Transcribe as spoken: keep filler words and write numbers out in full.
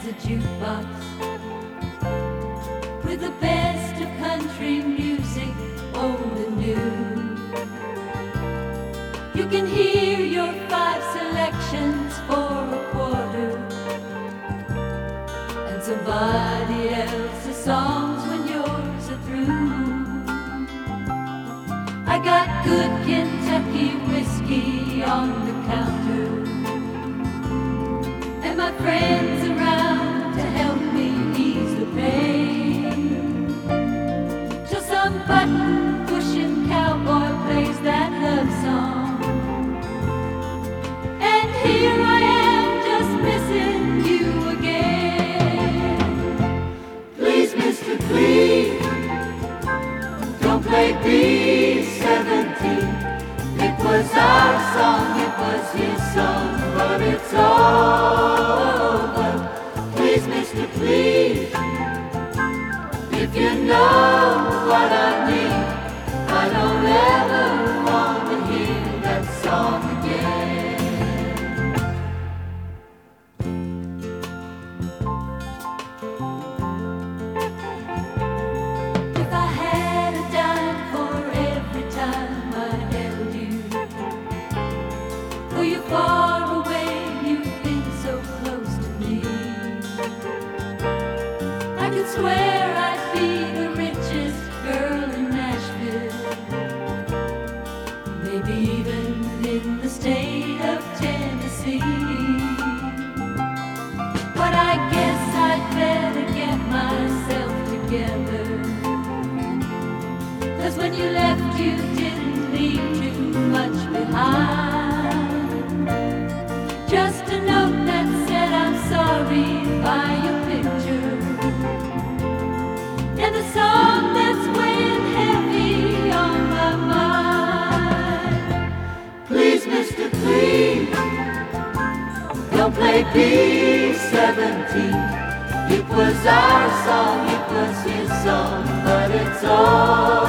a jukebox with the best of country music, old and new. You can hear your five selections for a quarter, and somebody else's songs when yours are through. I got good Kentucky whiskey on the counter, and my friends around to help me ease the pain, till some button-pushing cowboy plays that love song, and here I am just missing you again. Please, mister, please, don't play B seventeen. It was our song, it was his song, but it's over. Please, mister, please, if you know what I mean, I don't ever want to hear that song again. If I had a dime for every time I held you, though you're far away, you've been so close to me, I could swear I'd be the richest girl in Nashville, maybe even in the state of Tennessee. But I guess I'd better get myself together, 'cause when you left you didn't leave too much behind. Just a note that said I'm sorry by your picture, and a song that's weighing heavy on my mind. Please, mister, please, don't play B seventeen. It was our song, it was his song, but it's all